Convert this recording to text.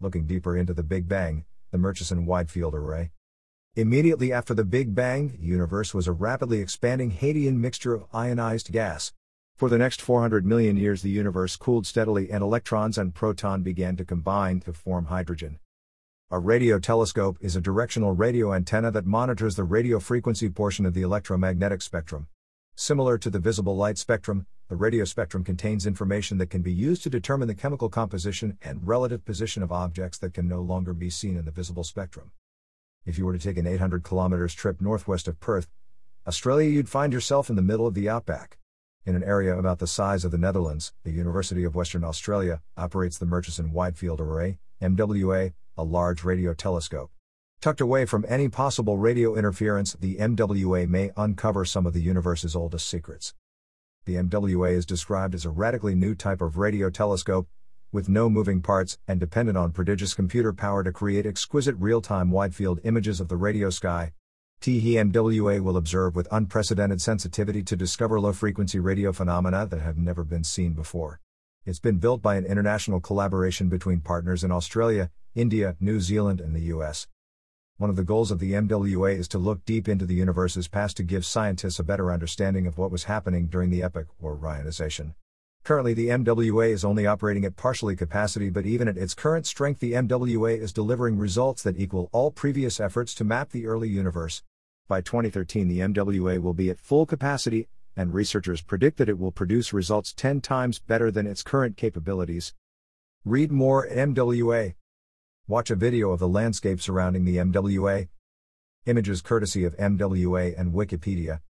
looking deeper into the Big Bang, the Murchison Wide Field Array. Immediately after the Big Bang, the universe was a rapidly expanding Hadean mixture of ionized gas. For the next 400 million years the universe cooled steadily and electrons and proton began to combine to form hydrogen. A radio telescope is a directional radio antenna that monitors the radio frequency portion of the electromagnetic spectrum. Similar to the visible light spectrum, the radio spectrum contains information that can be used to determine the chemical composition and relative position of objects that can no longer be seen in the visible spectrum. If you were to take an 800 kilometers trip northwest of Perth, Australia, you'd find yourself in the middle of the outback. In an area about the size of the Netherlands, the University of Western Australia operates the Murchison Wide Field Array, MWA, a large radio telescope. Tucked away from any possible radio interference, the MWA may uncover some of the universe's oldest secrets. The MWA is described as a radically new type of radio telescope, with no moving parts and dependent on prodigious computer power to create exquisite real-time wide-field images of the radio sky. TEMWA will observe with unprecedented sensitivity to discover low-frequency radio phenomena that have never been seen before. It's been built by an international collaboration between partners in Australia, India, New Zealand, and the US. One of the goals of the MWA is to look deep into the universe's past to give scientists a better understanding of what was happening during the epoch, or Orionization. Currently the MWA is only operating at partially capacity, but even at its current strength the MWA is delivering results that equal all previous efforts to map the early universe. By 2013 the MWA will be at full capacity, and researchers predict that it will produce results 10 times better than its current capabilities. Read more at MWA. Watch a video of the landscape surrounding the MWA. Images courtesy of MWA and Wikipedia.